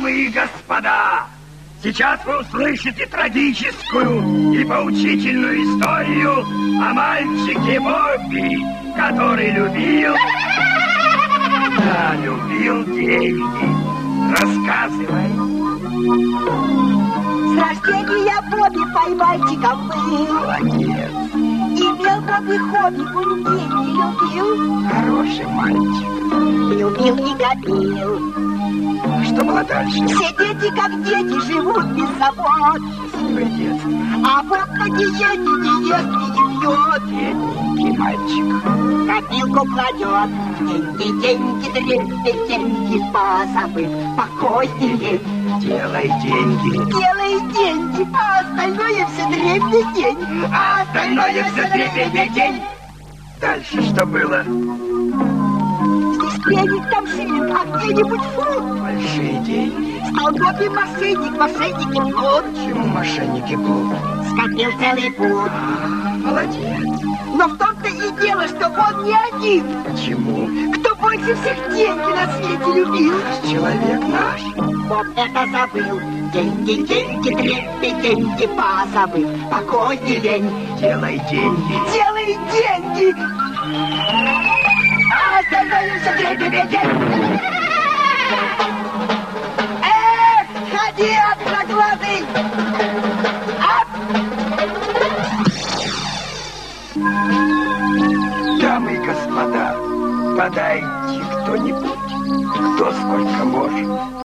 Дамы и господа, сейчас вы услышите трагическую и поучительную историю о мальчике Бобби, который любил деньги. Рассказывай. С рождения Бобби поймальчиком был. Молодец. Имел Бобби хобби, он деньги любил. Хороший мальчик. Любил и копил. Что было дальше? Все дети, как дети, живут без забот. Счастливое детство. А Боб на диете не ест и не пьет. Бедненький мальчик. Копилку кладет. Деньги, деньги, дребедень, деньги, позабыв покой и лень. Делай деньги. Делай деньги, а остальное все дребедень. А остальное все дребедень. Дальше что было? Здесь пенник, там шиллинг, а где-нибудь фунт. Большие деньги. Стал Бобби мошенник, мошенники плут. Чему мошенники плут? Скопил целый путь. Молодец. Но в том-то и дело, что он не один. Почему? Кто больше всех деньги на свете любил? Человек наш. Боб это забыл. Деньги, деньги, деньги, позабыв покой и лень. Делай деньги. Делай деньги. А остальное все дребедень. Эх, ходи, одноглазый. Дамы и господа, подайте кто-нибудь, кто сколько может.